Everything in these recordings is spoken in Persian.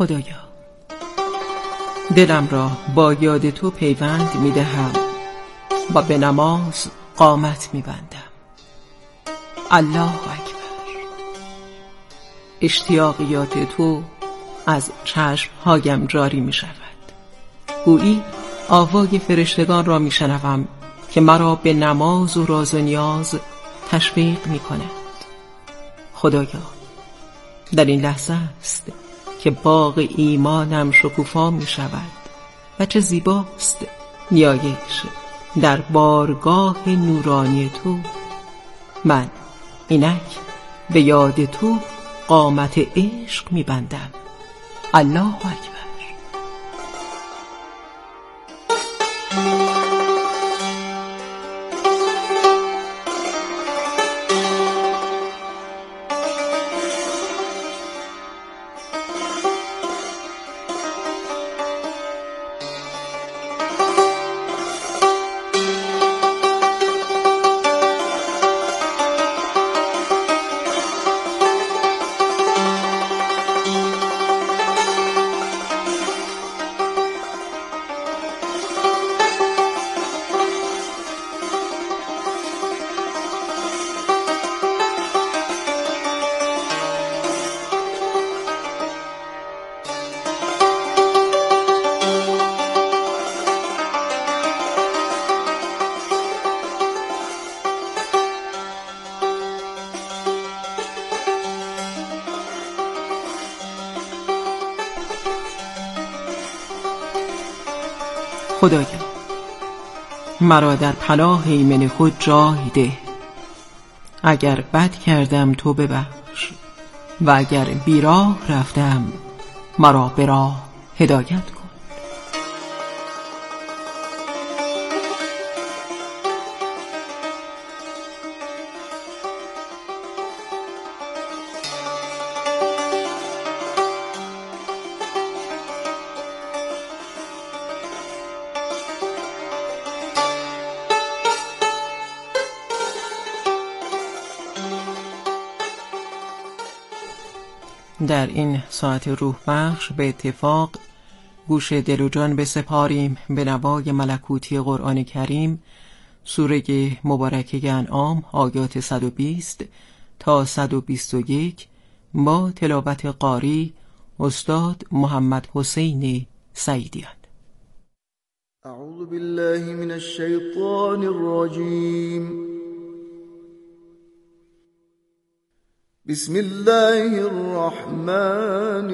خدایا، دلم را با یاد تو پیوند می دهم و به نماز قامت می بندم. الله اکبر. اشتیاقیات تو از چشمهایم جاری می شود. گویی آوای فرشتگان را می شنوم که مرا به نماز و راز و نیاز تشویق می کند. خدایا، در این لحظه است که باغ ایمانم شکوفا می شود و چه زیباست نیایش در بارگاه نورانی تو. من اینک به یاد تو قامت عشق می بندم. الله اکبر. خدایا، مرا در پناه ایمن خود جای ده. اگر بد کردم تو ببخش و اگر بیراه رفتم مرا به راه هدایت کن. در این ساعت روح بخش به اتفاق گوش دل و جان بسپاریم به نوای ملکوتی قرآن کریم، سوره مبارکه انعام آیات 120 تا 121 با تلاوت قاری استاد محمد حسین سعیدیان. اعوذ بالله من الشیطان الرجیم. بسم الله الرحمن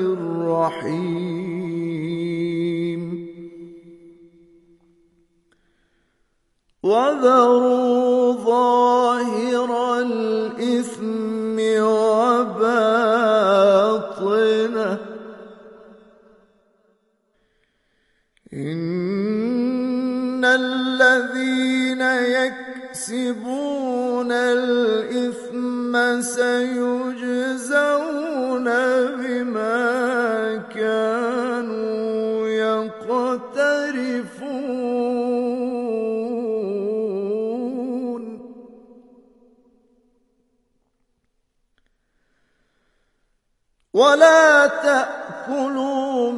الرحیم. وذروا ظاهر الإثم وباطنه إن الذين يكسبون الإثم سيجزون بما كانوا يقترفون. ولا تأكلوا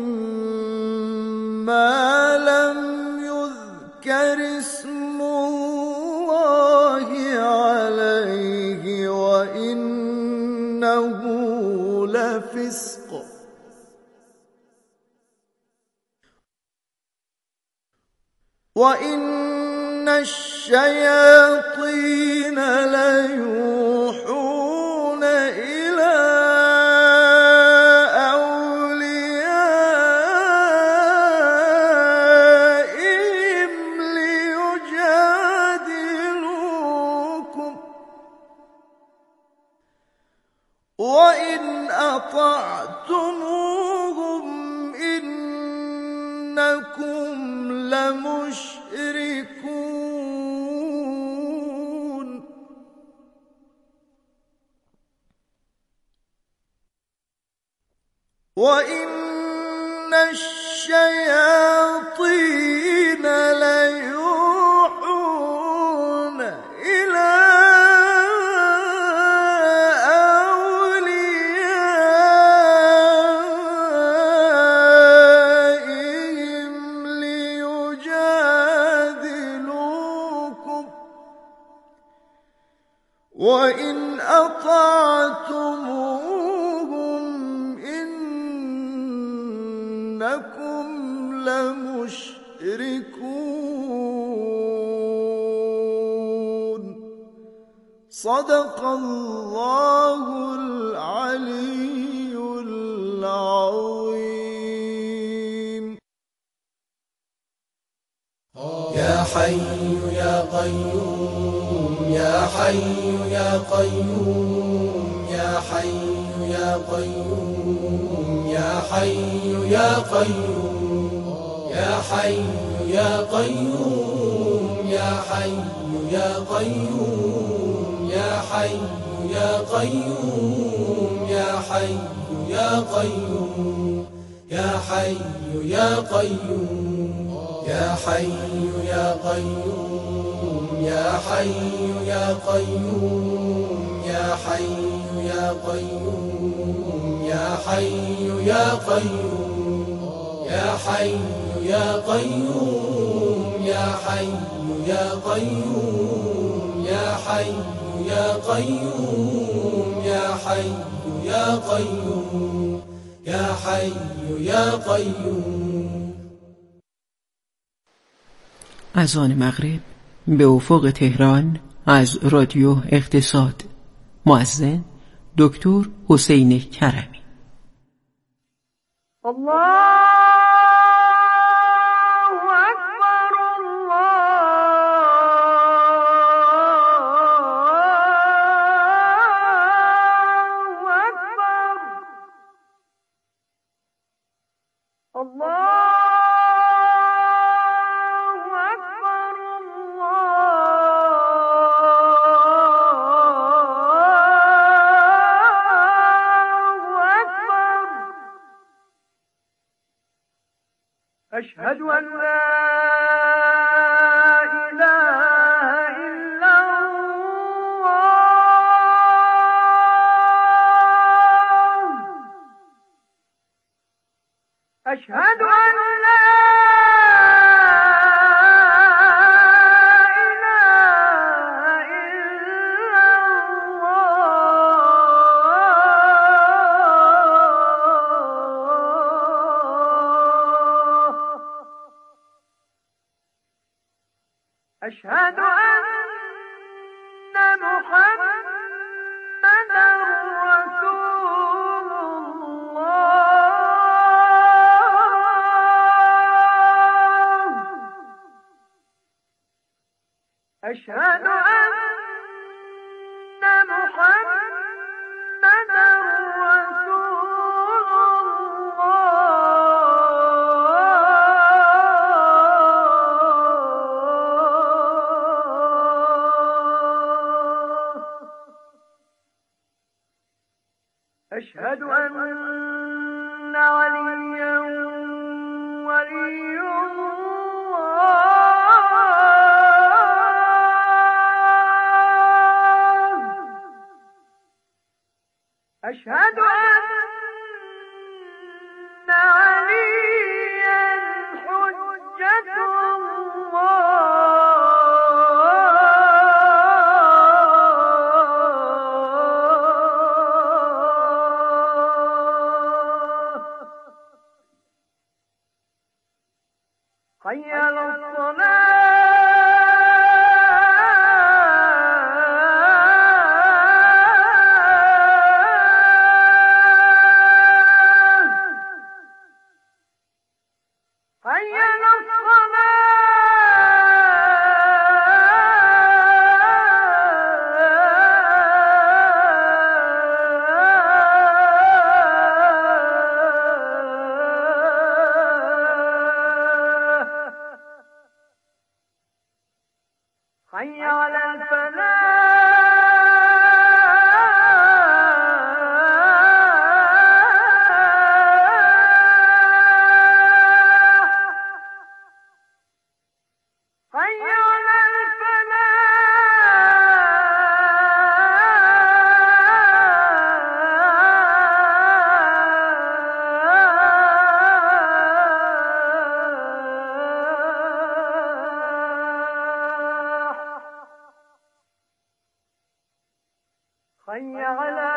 مما لم يذكر اسم الله عليه وإنه لفسق. وإن الشياطين ليوحون إلى أوليائهم ليجادلوكم وإن أطعتموهم إنكم لمشركون. وإن الشياطين ليوحون إلى أوليائهم وإن أطعتموهم إنكم لمشركون. صدق الله العلي العظيم. يا حي يا قيوم يا حي يا قيوم يا حي يا قيوم يا حي يا قيوم يا حي يا قيوم يا حي يا قيوم يا حي يا قيوم يا حي يا قيوم يا حي يا قيوم يا حي يا قيوم يا حي يا قيوم يا حي يا قيوم يا حي يا قيوم يا حي يا قيوم يا حي يا قيوم يا حي يا قيوم يا حي يا قيوم يا حي يا قيوم. اذان مغرب به افق تهران از رادیو اقتصاد. مؤذن دکتر حسین کرمی. الله أشهد أن لا إله إلا الله. أشهد أن لا إله إلا الله. أشهد أن محمدا رسول الله. أشهد أن محمدا رسول الله. أشهد أن عليا ولي الله. أشهد أن عليا حجة الله. حي على الصلاة. حي على الصلاة. حي على الفلاح. حي على الفلاح. حي على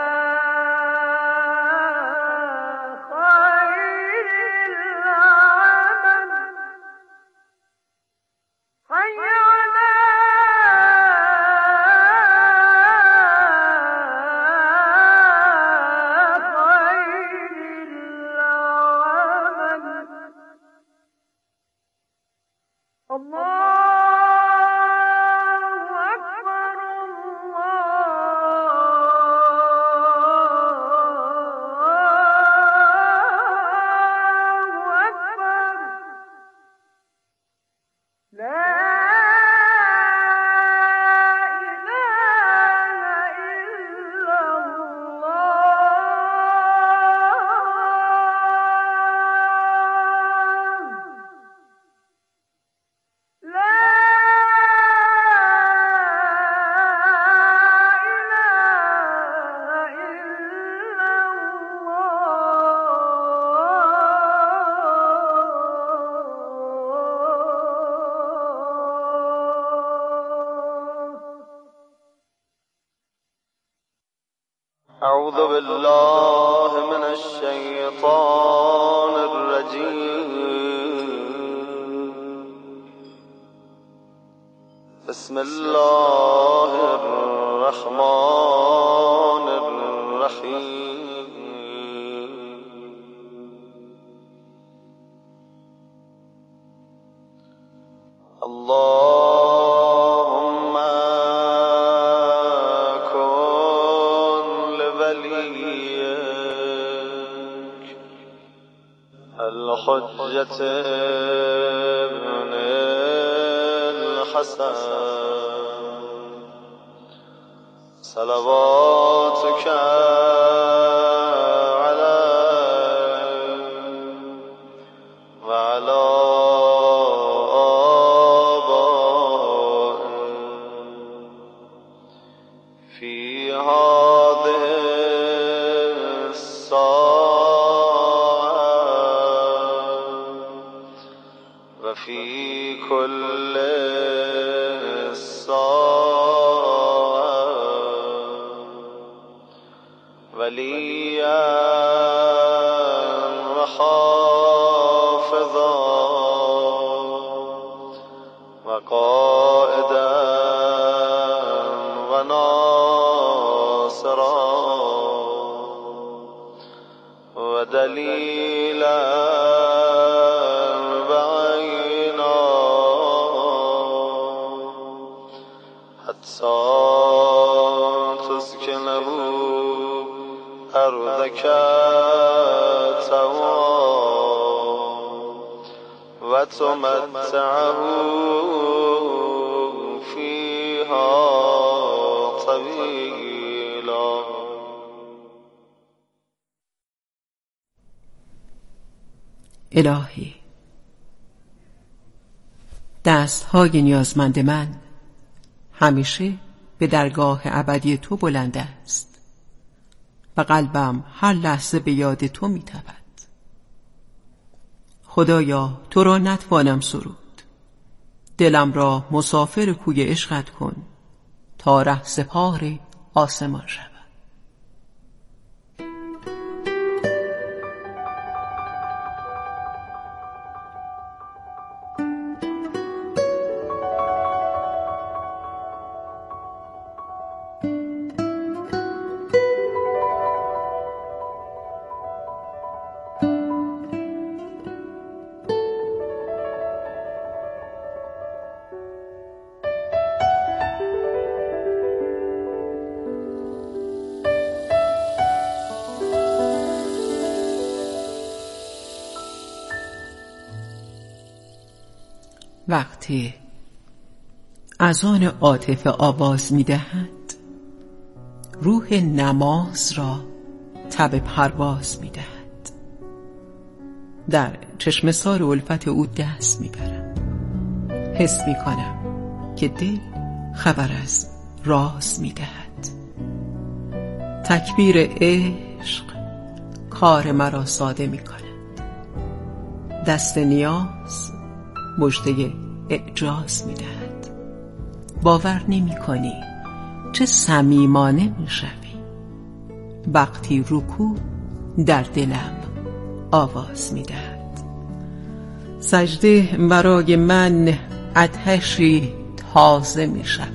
خير العمل حي على خير العمل الله أعوذ بالله من الشيطان الرجيم بسم الله الرحمن الرحيم اللهم كن لوليك الحجة ابن الحسن صلواتك عليه وعلى آبائه في هذه الساعة وفي كل وليا وحافظا وقائدا وناصرا ودليلا بعينا حتى تسكنه أرضك وتمتعه فيها طويلا. الهی، دستهای نیازمند من همیشه به درگاه ابدی تو بلند است و قلبم هر لحظه به یاد تو می‌تپد. خدایا، تو را نتوانم سرود. دلم را مسافر کوی عشقت کن تا رهسپار آسمان شود. وقتی اذان عاطفه آواز می‌دهد، روح نماز را تب پرواز می‌دهد. در چشمسار الفت او دست می‌برم. حس می‌کنم که دل خبر از راز می‌دهد. تکبیر عشق کار مرا ساده می‌کند. دست نیاز مژده اعجاز می‌دهد. باور نمی‌کنی چه صمیمانه می‌شوی. وقتی رکوع در دلم آواز می‌دهد. سجده برای من آتشی تازه می‌شود.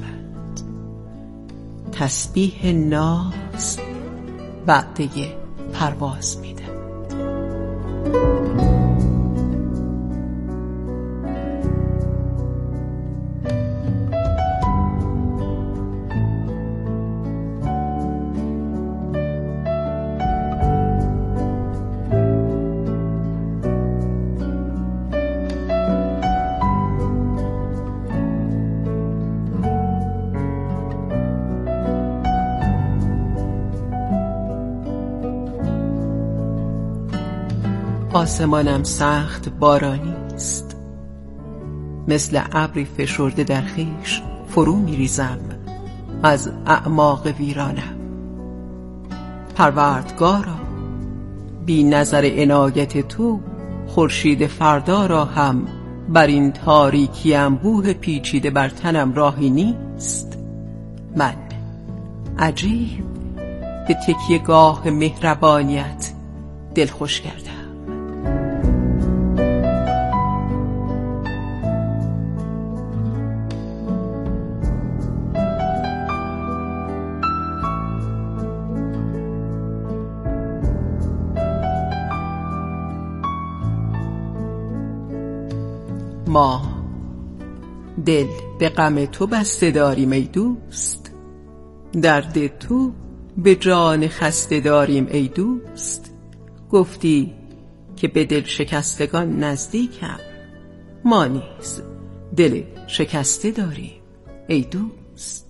تسبیح ناز وعده پرواز می‌دهد. آسمانم سخت بارانی است. مثل ابری فشرده در خویش فرو می‌ریزم از اعماق ویرانم. پروردگارا، بی نظر عنایت تو خورشید فردا را هم بر این تاریکی انبوه پیچیده بر تنم راهی نیست. من عجیب به تکیه‌گاه مهربانیت دلخوش کردم. ما دل به غم تو بسته داریم ای دوست، درد تو به جان خسته داریم ای دوست. گفتی که به دل شکستگان نزدیکم، ما نیز دل شکسته داریم ای دوست.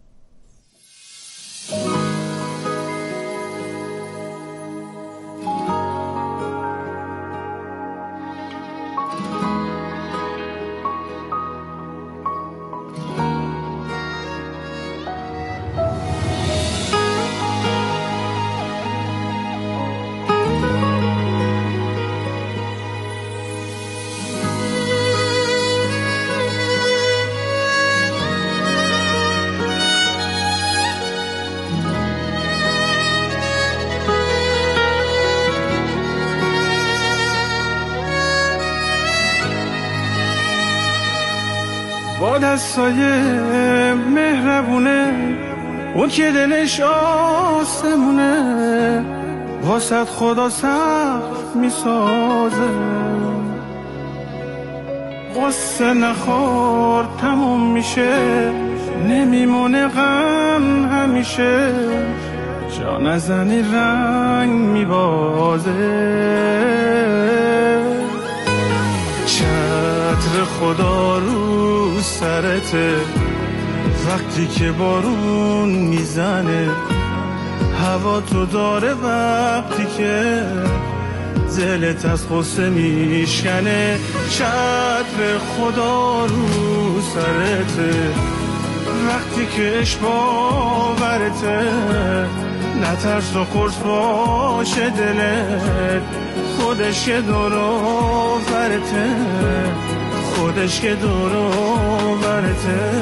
با دستای مهربونه اون که دلش آسمونه، واسه خدا سخت میسازه. غصه نخور تموم میشه، نمیمونه غم همیشه. جا نزنی رنگ میبازه. چتر خدا رو سرته وقتی که بارون میزنه، هوا تو داره وقتی که دلت از غصه میشکنه. چتر خدا رو سرته وقتی که عشق باورته، نترس و خورس باشه دلت، خودش که دور آورته، خودش که دور آورته.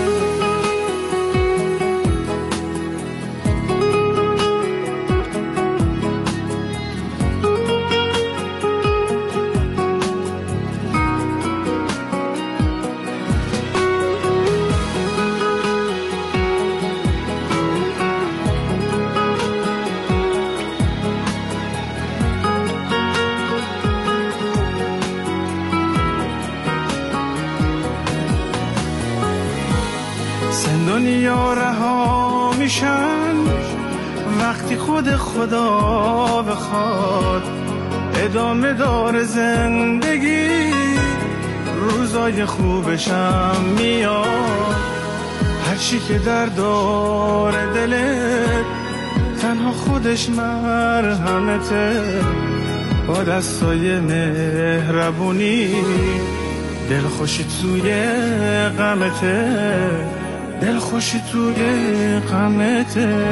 دنیا رها میشن وقتی خود خدا بخواد، ادامه داره زندگی، روزای خوبشم میاد. هرچی که درد داره دلت، تنها خودش مرهمته. با دستای مهربونی دلخوشی توی غمته، دلخوشی توی غمته.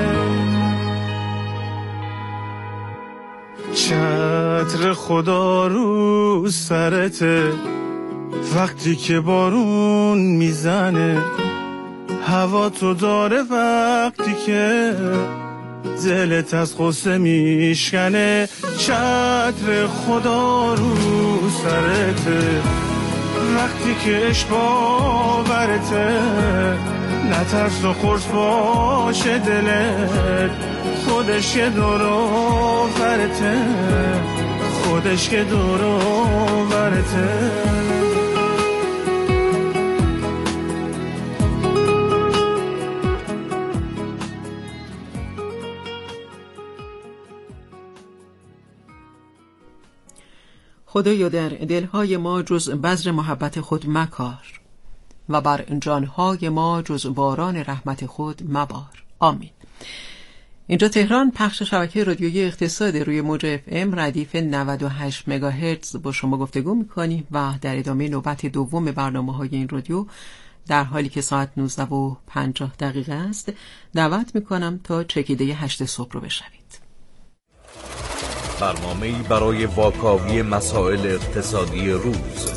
چتر خدا رو سرته وقتی که بارون میزنه، هوا تو داره وقتی که دلت از غصه میشکنه، چتر خدا رو سرته، وقتی که عشق باورته، نترس و خرس باشه دلت، خودش که دورورته، خودش که دورورته. خدایا در دلهای ما جز بذر محبت خود مکار و بر جانهای ما جز باران رحمت خود مبار. آمین. اینجا تهران، پخش شبکه رادیویی اقتصاد روی موج FM ردیف 98 مگاهرتز با شما گفتگو می‌کنیم و در ادامه نوبت دوم برنامه‌های این رادیو در حالی که ساعت 19:50 است دعوت می‌کنم تا چکیده 8 صبح رو بشنوید. برنامه‌ای برای واکاوی مسائل اقتصادی روز،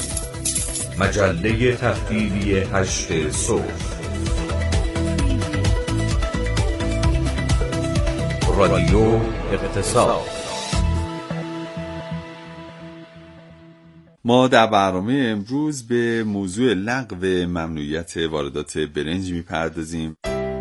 مجله تحلیلی 8 صبح، رادیو اقتصاد. ما در برنامه امروز به موضوع لغو ممنوعیت واردات برنج می‌پردازیم.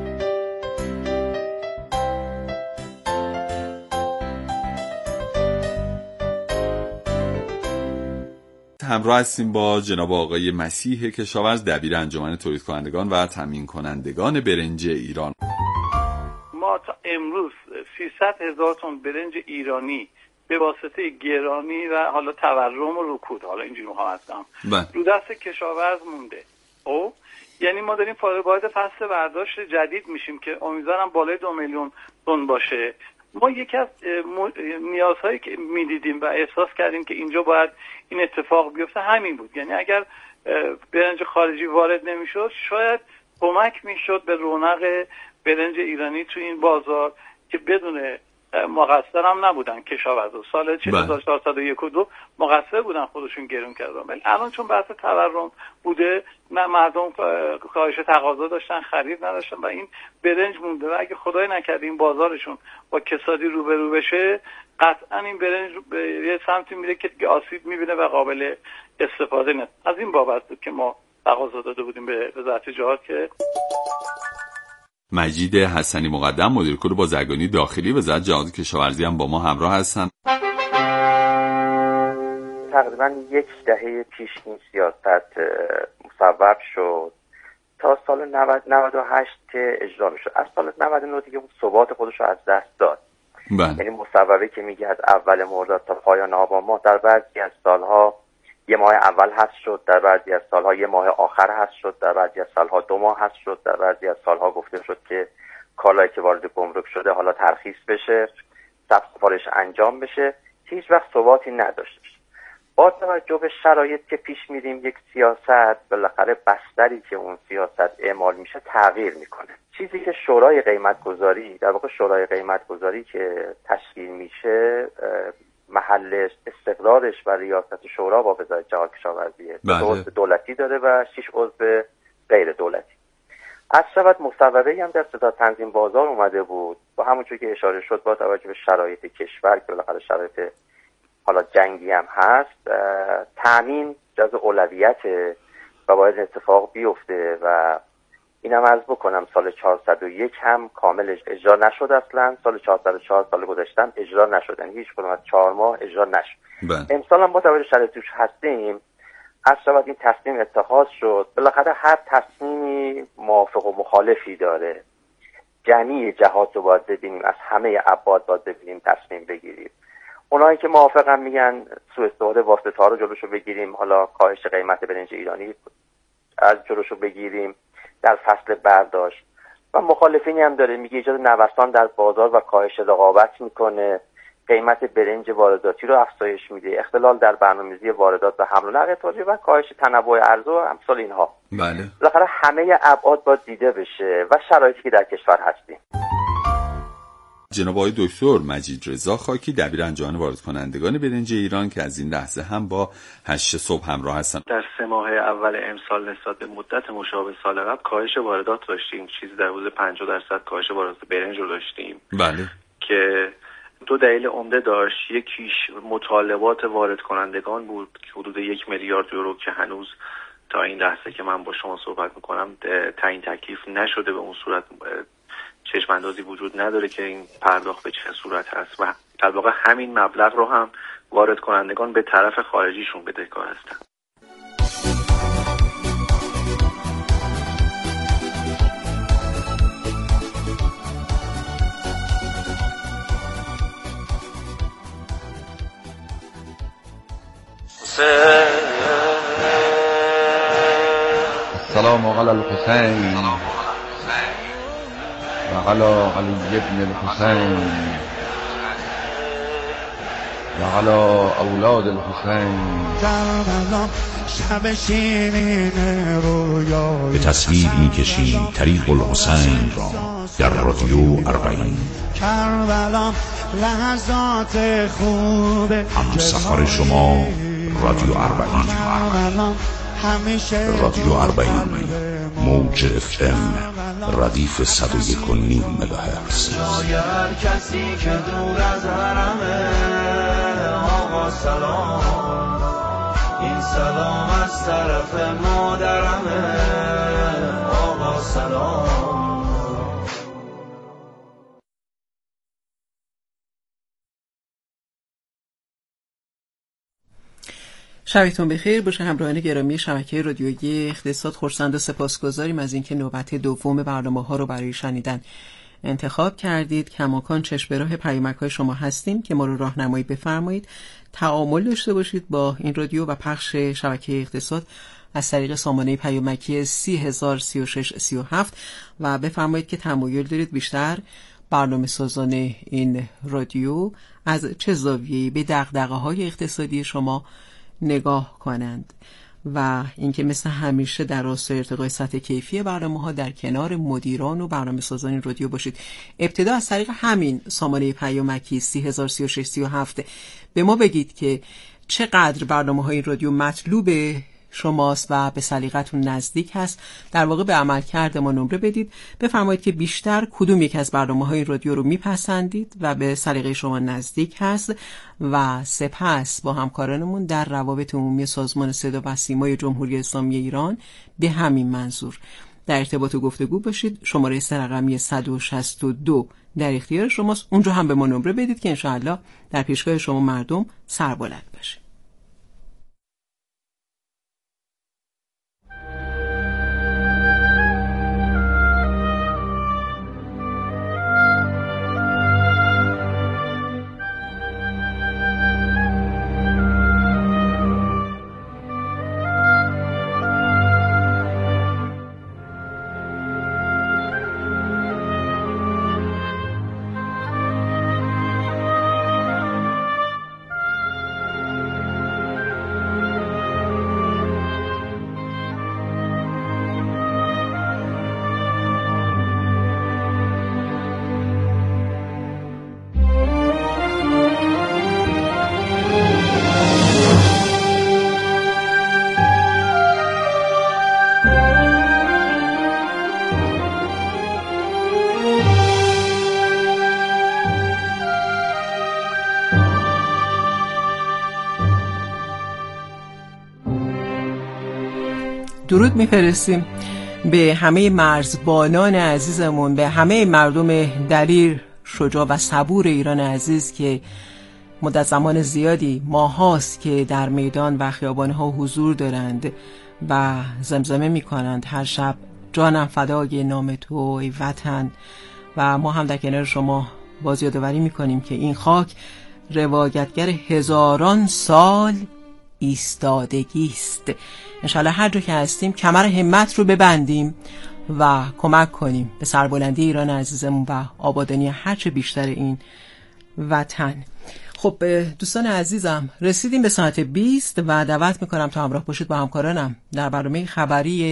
همراه هستیم با جناب آقای مسیح کشاورز، دبیر انجمن تولید کنندگان و تامین کنندگان برنج ایران. ما تا امروز 300,000 تن برنج ایرانی به واسطه گرانی و حالا تورم و رکود، حالا اینجوری میخوام هستم، رو دست کشاورز مونده. او یعنی ما داریم وارد فصل برداشت جدید میشیم که امیدوارم بالای 2 میلیون تن باشه. ما یکی از نیازهایی که میدیدیم و احساس کردیم که اینجا باید این اتفاق بیفته همین بود. یعنی اگر برنج خارجی وارد نمیشد شاید کمک میشد به رونق برنج ایرانی تو این بازار که بدون مقصر هم نبودن کشاورزا. سال 1401 و 2 مقصر بودن، خودشون گرون کردن، ولی الان چون بحث تورم بوده مردم کاهش تقاضا داشتن، خرید نداشتن و این برنج مونده و اگه خدای نکرده این بازارشون با کسادی روبرو بشه قطعا این برنج به یه سمتی میره که آسیب میبینه و قابل استفاده نیست. از این بابت بود که ما تقاضا داده بودیم به وزارت تجارت. که مجید حسنی مقدم، مدیر کل بازرگانی داخلی وزارت جهاد کشاورزی هم با ما همراه هستن. تقریبا 10 دهه پیش این سیاست مصوب شد تا سال 98 که اجرا میشد. از سال 99 دیگه اون ثبات خودش رو از دست داد. یعنی مصوبه که میگه از اول مرداد تا پایان آبان ماه در بعضی از سالها یه ماه اول حذف شد، در بعضی از سالها یه ماه آخر حذف شد، در بعضی از سالها 2 ماه حذف شد، در بعضی از سالها گفته شد که کالایی که وارد گمرک شده حالا ترخیص بشه، ثبت سفارش انجام بشه. هیچ وقت ثباتی نداشت. با توجه به شرایط که پیش میریم یک سیاست بالاخره بستری که اون سیاست اعمال میشه تغییر میکنه. چیزی که شورای قیمتگذاری، در واقع شورای قیمتگذاری که تشکیل میشه محل استقرارش و ریاست شورا با وزارت جهاد کشاورزیه. 2 عضو دولتی داره و 6 عضو غیر دولتی. از شود مصوبه‌ای هم در صدا تنظیم بازار اومده بود با همونجور که اشاره شد با توجه به شرایط کشور که بالاخره شرایط حالا جنگی هم هست، تامین جزو اولویت و باید اتفاق بیفته و اینم عرض بکنم سال 401 هم کامل اجرا نشد. اصلا سال 404 سال گذشته اجرا نشد، یعنی هیچ کدوم از 4 ماه اجرا نشد. امسال هم با توجه به شرایط توش هستیم از شود این تصمیم اتخاذ شد. بالاخره هر تصمیمی موافق و مخالفی داره. جمعی جهات رو باید ببینیم، از همه ابعاد باید ببینیم تصمیم بگیریم. اونایی که موافقن میگن سوء استفاده واسطه‌ها رو جلوشو بگیریم، حالا کاهش قیمت برنج ایرانی از جلوشو بگیریم در فصل برداشت، و مخالفینی هم داره میگه ایجاد نوسان در بازار و کاهش رقابت میکنه، قیمت برنج وارداتی رو افزایش میده، اختلال در برنامه‌ریزی واردات و حمل و نقل تولید و کاهش تنوع عرضه و امثال اینها. بله. بالاخره همه ابعاد باید دیده بشه و شرایطی که در کشور هستیم. جناب آقای دکتر مجید رضا خاکی، دبیر انجمن وارد کنندگان برنج ایران که از این لحظه هم با 8 صبح همراه هستن. در 3 ماه اول امسال نسبت به مدت مشابه سال قبل کاهش واردات داشتیم، چیزی در حدود 50% کاهش واردات برنج رو داشتیم. بله. که 2 دلیل عمده داشت. یکیش مطالبات وارد کنندگان بود که حدود 1 میلیارد یورو که هنوز تا این لحظه که من با شما صحبت میکنم تعیین تکلیف نشده، به اون صورت چشم اندازی وجود نداره که این پرداخت به چه صورت هست و در واقع همین مبلغ رو هم وارد کنندگان به طرف خارجیشون بدهکار هستن. سلام علی الحسین و علی علی ابن الحسین و علی اولاد الحسین. به تصویر می‌کشیم طریق الحسین را در رادیو اربعین. همسفر شما رادیو اربعین. رادیو اربعین، موج FM ردیف 101.9 مگاهرتز. کسی که دور از حرمه آقا سلام، این سلام از طرف مادرمه آقا سلام. شبتون بخیر باشه همراهان گرامی شبکه رادیویی اقتصاد. خرسند و سپاسگزاریم از اینکه نوبت دوم برنامه‌ها رو برای شنیدن انتخاب کردید. کماکان چشم به راه پیامک‌های شما هستیم که ما رو راهنمایی بفرمایید. تعامل داشته باشید با این رادیو و پخش شبکه اقتصاد از طریق سامانه پیامکی 30003637 و بفرمایید که تمایل دارید بیشتر برنامه سازان این رادیو از چه زاویه‌ای به دغدغه‌های اقتصادی شما نگاه کنند و اینکه مثل همیشه در راستای ارتقای سطح کیفی برنامه‌ها در کنار مدیران و برنامه‌سازان رادیو باشید. ابتدا از طریق همین سامانه پیامکی 30003637 به ما بگید که چقدر برنامه‌های رادیو مطلوب شماست و به سلیقتون نزدیک هست. در واقع به عملکرد ما نمره بدید. بفرمایید که بیشتر کدوم یک از برنامه‌های رادیو رو میپسندید و به سلیقه شما نزدیک هست و سپس با همکارانمون در روابط عمومی سازمان صدا و سیمای جمهوری اسلامی ایران به همین منظور در ارتباط و گفتگو باشید. شماره رقمی 162 در اختیار شماست. اونجا هم به ما نمره بدید که انشاءالله در پیشگاه شما مردم سربلند باشه. درود میفرستیم به همه مرزبانان عزیزمون، به همه مردم دلیر، شجاع و صبور ایران عزیز که مدت زمان زیادی ماهاست که در میدان و خیابانها حضور دارند و زمزمه میکنند هر شب جانم فدای نام تو ای وطن. و ما هم در کنار شما باز یادآوری میکنیم که این خاک روایتگر هزاران سال ایستادگی است. انشالله هر جا که هستیم کمر همت رو ببندیم و کمک کنیم به سربلندی ایران عزیزمون و آبادانی هرچه بیشتر این وطن. خب دوستان عزیزم رسیدیم به ساعت 20 و دعوت میکنم تا همراه باشید با همکارانم در برنامه خبری